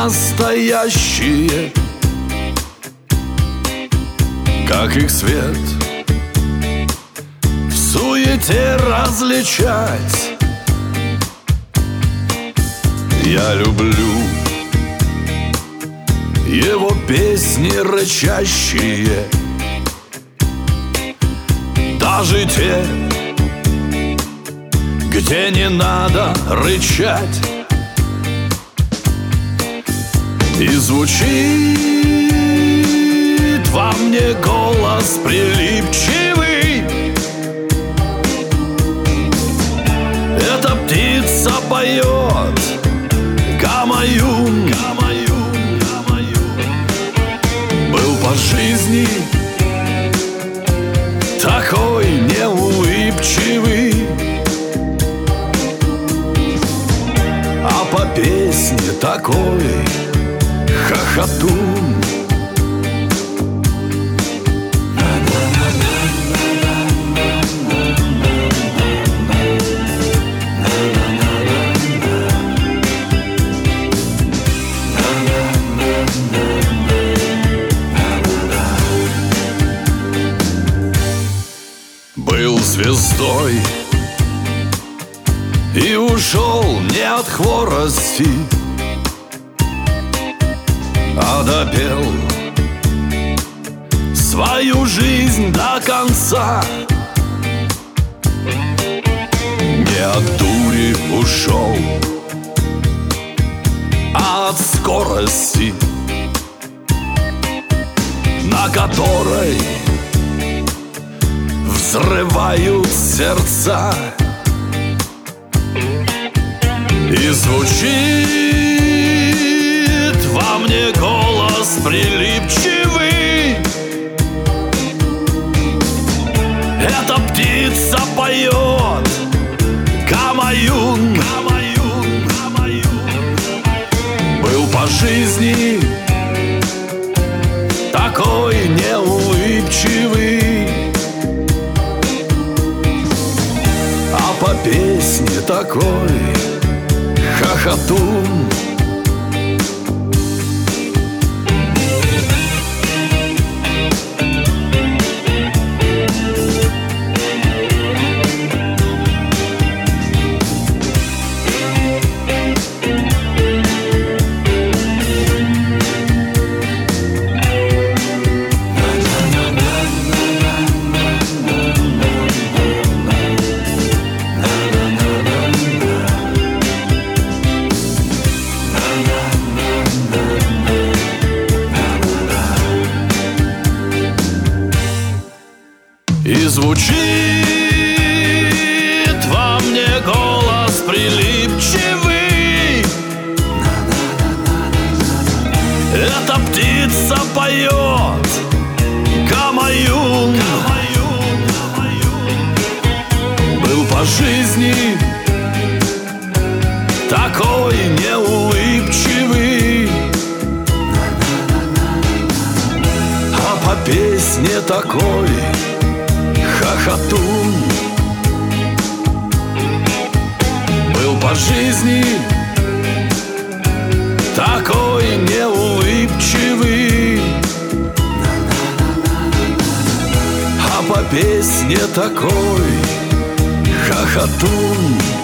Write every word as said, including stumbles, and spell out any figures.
настоящие, как их свет в суете различать. Я люблю его песни рычащие, даже те, где не надо рычать. И звучит во мне голос прилипчивый. Эта птица поет гамаюн, гамаюн, гамаюн. Был по жизни такой неулыбчивый, а по песне такой хохотун. Был звездой и ушел не от хворости, а допел свою жизнь до конца. Не от дури ушел, а от скорости, на которой взрывают сердца. И звучит во мне голос прилипчивый. Эта птица поет гамаюн, гамаюн, гамаюн. Был по жизни такой неулыбчивый, а по песне такой хохотун. И звучит во мне голос прилипчивый. Эта птица поет гамаюн, был по жизни такой неулыбчивый, а по песне такой хохотун. Был по жизни такой неулыбчивый, а по песне такой хохотун.